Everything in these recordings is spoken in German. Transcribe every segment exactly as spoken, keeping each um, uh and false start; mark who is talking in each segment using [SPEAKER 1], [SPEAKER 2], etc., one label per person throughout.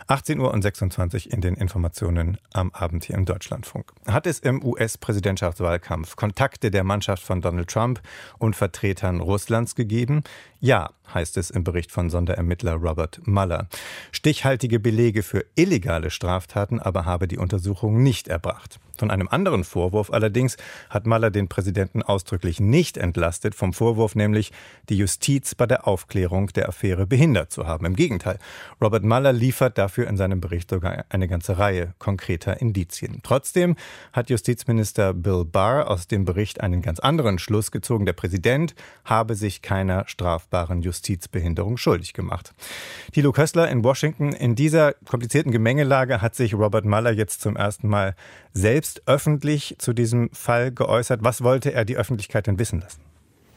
[SPEAKER 1] achtzehn Uhr und sechsundzwanzig in den Informationen am Abend hier im Deutschlandfunk. Hat es im U S-Präsidentschaftswahlkampf Kontakte der Mannschaft von Donald Trump und Vertretern Russlands gegeben? Ja, heißt es im Bericht von Sonderermittler Robert Mueller. Stichhaltige Belege für illegale Straftaten aber habe die Untersuchung nicht erbracht. Von einem anderen Vorwurf allerdings hat Mueller den Präsidenten ausdrücklich nicht entlastet, vom Vorwurf nämlich, die Justiz bei der Aufklärung der Affäre behindert zu haben. Im Gegenteil, Robert Mueller liefert dafür in seinem Bericht sogar eine ganze Reihe konkreter Indizien. Trotzdem hat Justizminister Bill Barr aus dem Bericht einen ganz anderen Schluss gezogen. Der Präsident habe sich keiner strafbaren Justizbehinderung schuldig gemacht. Thilo Kössler in Washington. In dieser komplizierten Gemengelage hat sich Robert Mueller jetzt zum ersten Mal selbst öffentlich zu diesem Fall geäußert. Was wollte er die Öffentlichkeit denn wissen lassen?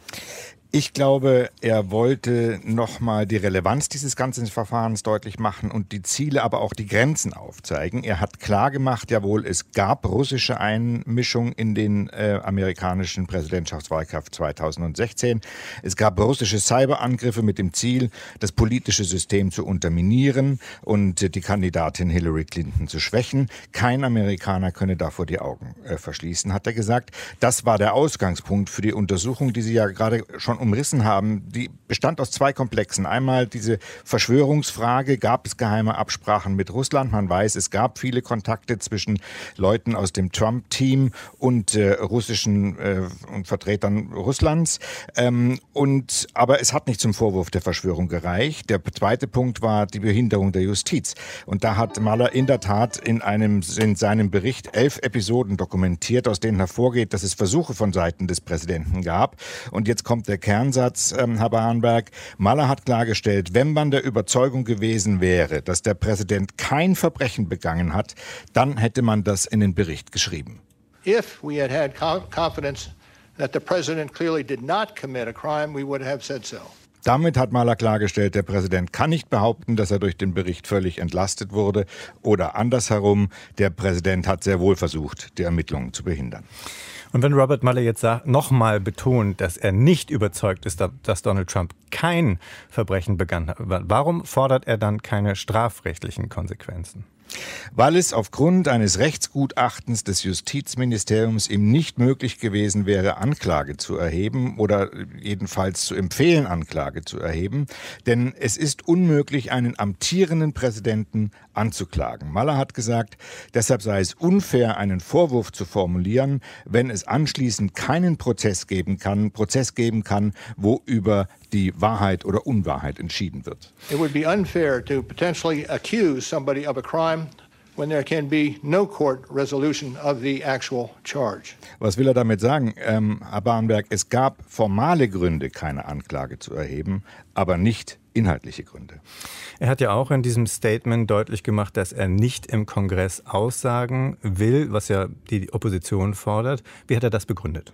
[SPEAKER 2] Ich glaube, er wollte nochmal die Relevanz dieses ganzen Verfahrens deutlich machen und die Ziele, aber auch die Grenzen aufzeigen. Er hat klargemacht, jawohl, es gab russische Einmischung in den äh, amerikanischen Präsidentschaftswahlkampf zweitausendsechzehn. Es gab russische Cyberangriffe mit dem Ziel, das politische System zu unterminieren und äh, die Kandidatin Hillary Clinton zu schwächen. Kein Amerikaner könne davor die Augen äh, verschließen, hat er gesagt. Das war der Ausgangspunkt für die Untersuchung, die Sie ja gerade schon umrissen haben. Die bestand aus zwei Komplexen. Einmal diese Verschwörungsfrage, gab es geheime Absprachen mit Russland? Man weiß, es gab viele Kontakte zwischen Leuten aus dem Trump-Team und äh, russischen äh, und Vertretern Russlands. Ähm, und, aber es hat nicht zum Vorwurf der Verschwörung gereicht. Der zweite Punkt war die Behinderung der Justiz. Und da hat Mueller in der Tat in, einem, in seinem Bericht elf Episoden dokumentiert, aus denen hervorgeht, dass es Versuche von Seiten des Präsidenten gab. Und jetzt kommt der Kernsatz, ähm, Herr Barenberg. Mueller hat klargestellt, wenn man der Überzeugung gewesen wäre, dass der Präsident kein Verbrechen begangen hat, dann hätte man das in den Bericht geschrieben.
[SPEAKER 3] If we had had confidence that the president clearly did not commit a crime, we would have said so.
[SPEAKER 2] Damit hat Mueller klargestellt, der Präsident kann nicht behaupten, dass er durch den Bericht völlig entlastet wurde. Oder andersherum, der Präsident hat sehr wohl versucht, die Ermittlungen zu behindern.
[SPEAKER 1] Und wenn Robert Mueller jetzt nochmal betont, dass er nicht überzeugt ist, dass Donald Trump kein Verbrechen begangen hat, warum fordert er dann keine strafrechtlichen Konsequenzen?
[SPEAKER 2] Weil es aufgrund eines Rechtsgutachtens des Justizministeriums ihm nicht möglich gewesen wäre, Anklage zu erheben oder jedenfalls zu empfehlen, Anklage zu erheben. Denn es ist unmöglich, einen amtierenden Präsidenten anzuklagen. Mueller hat gesagt, deshalb sei es unfair, einen Vorwurf zu formulieren, wenn es anschließend keinen Prozess geben kann, Prozess geben kann, wo über die Wahrheit oder Unwahrheit entschieden wird.
[SPEAKER 3] It would be unfair to potentially accuse somebody of a crime when there can be no court resolution of the actual charge.
[SPEAKER 2] Was will er damit sagen, ähm, Herr Barenberg? Es gab formale Gründe, keine Anklage zu erheben, aber nicht inhaltliche Gründe.
[SPEAKER 1] Er hat ja auch in diesem Statement deutlich gemacht, dass er nicht im Kongress aussagen will, was ja die Opposition fordert. Wie hat er das begründet?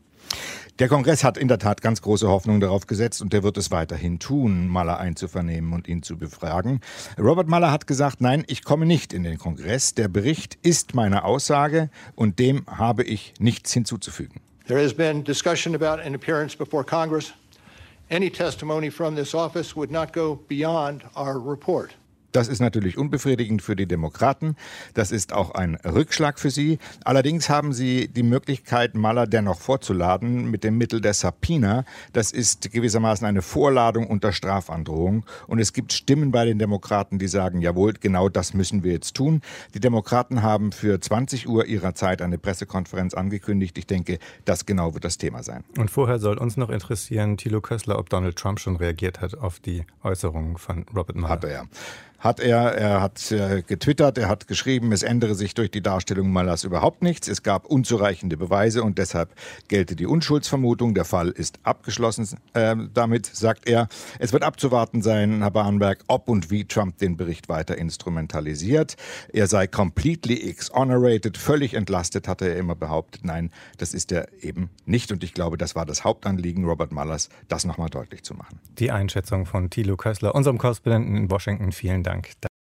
[SPEAKER 2] Der Kongress hat in der Tat ganz große Hoffnung darauf gesetzt und der wird es weiterhin tun, Mueller einzuvernehmen und ihn zu befragen. Robert Mueller hat gesagt, nein, ich komme nicht in den Kongress. Der Bericht ist meine Aussage und dem habe ich nichts hinzuzufügen.
[SPEAKER 3] There has been discussion about an appearance before Congress. Any testimony from this office would not go beyond our report.
[SPEAKER 2] Das ist natürlich unbefriedigend für die Demokraten. Das ist auch ein Rückschlag für sie. Allerdings haben sie die Möglichkeit, Mueller dennoch vorzuladen mit dem Mittel der Subpoena. Das ist gewissermaßen eine Vorladung unter Strafandrohung. Und es gibt Stimmen bei den Demokraten, die sagen, jawohl, genau das müssen wir jetzt tun. Die Demokraten haben für zwanzig Uhr ihrer Zeit eine Pressekonferenz angekündigt. Ich denke, das genau wird das Thema sein.
[SPEAKER 1] Und vorher soll uns noch interessieren, Thilo Kössler, ob Donald Trump schon reagiert hat auf die Äußerungen von Robert Mueller.
[SPEAKER 2] Hat er. Hat er, er hat äh, getwittert, er hat geschrieben, es ändere sich durch die Darstellung Muellers überhaupt nichts. Es gab unzureichende Beweise und deshalb gelte die Unschuldsvermutung. Der Fall ist abgeschlossen. Äh, damit sagt er, es wird abzuwarten sein, Herr Barenberg, ob und wie Trump den Bericht weiter instrumentalisiert. Er sei completely exonerated, völlig entlastet, hatte er immer behauptet. Nein, das ist er eben nicht. Und ich glaube, das war das Hauptanliegen Robert Muellers, das nochmal deutlich zu machen.
[SPEAKER 1] Die Einschätzung von Thilo Kössler, unserem Korrespondenten in Washington. Vielen Dank.